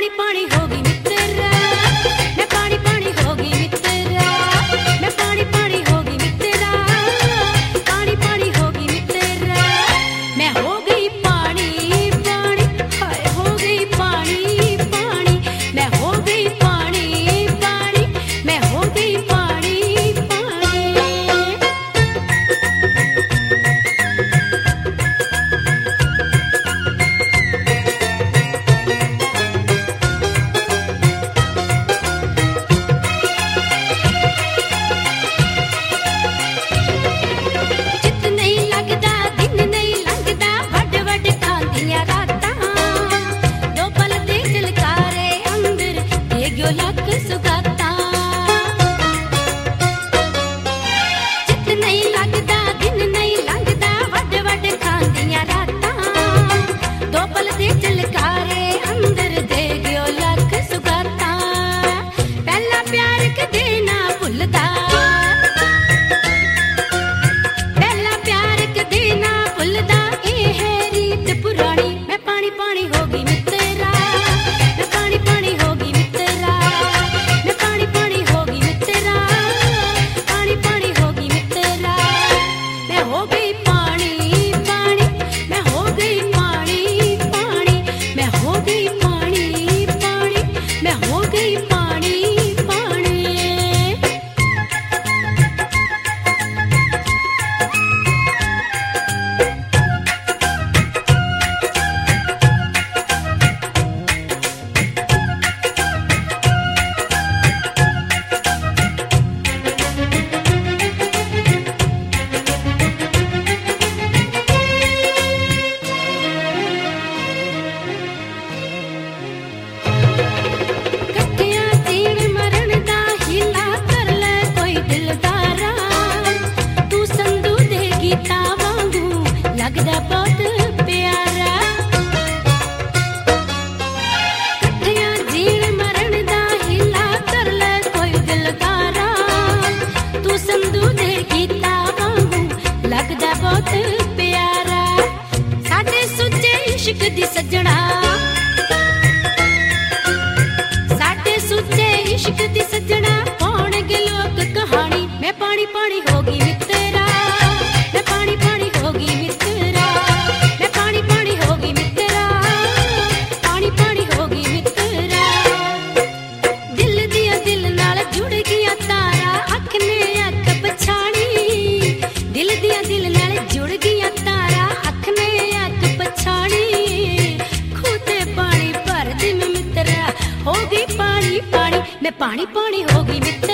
पानी पानी होगी मित्रा, मैं पानी पानी होगी मित्रा, मैं पानी पानी होगी मित्रा, पानी पानी होगी मित्रा, मैं हो गई पानी पानी, हाय हो गई पानी पानी, मैं हो गई पानी पानी, मैं हो गई पानी पानी। चित नहीं लगदा दिन नहीं लंघदा वड वड खांदियां रातां, दो पल दे दिलकारे अंदर दे गयो लख सुगातां। चित नहीं लगदा दिन नहीं लंघदा वड वड खांदियां रातां, दो पल दे दिलकारे अंदर दे गयो लख सुगातां। पहला प्यार कदे ना भुलदा, पहला प्यार कदे ना भुलदा, ए है रीत पुरानी। मैं पानी पानी होगी मित्रा, मैं पानी पानी होगी मित्रा, मैं पानी पानी होगी मित्रा, पानी पानी होगी मित्रा, मैं हो गई पानी पानी, मैं हो गई पानी पानी, मैं हो गई पानी पानी, मैं हो गई पानी पानी। कट्ठियां जीण मरण दा हीला कर ले कोई दिलदारा, तू संधू दे गीता वांगू लगदा बहुत प्यारा। कट्ठियां जीण मरण दा हीला कर ले कोई दिलदारा, तू संधू दे गीता वांगू लगदा बहुत प्यारा। साडे सुच्चे इश्क दी सजना, साडे सुच्चे इश्क दी सजना, पाउणगे लोक कहानी। मैं पानी पानी होगी मित्रा, मैं पानी पानी होगी मित्रा, मैं पानी पानी होगी मित्रा, पानी पानी होगी मित्रा। दिल दिया दिल नाल जुड़ गया तारा, अख ने अख पछाणी, दिल दिया दिल नाल जुड़ गया तारा, अख ने अख पछाणी। खूते पानी भर दी मैं मित्रा, हो गई पानी पानी, मैं पानी पानी होगी मित्रा।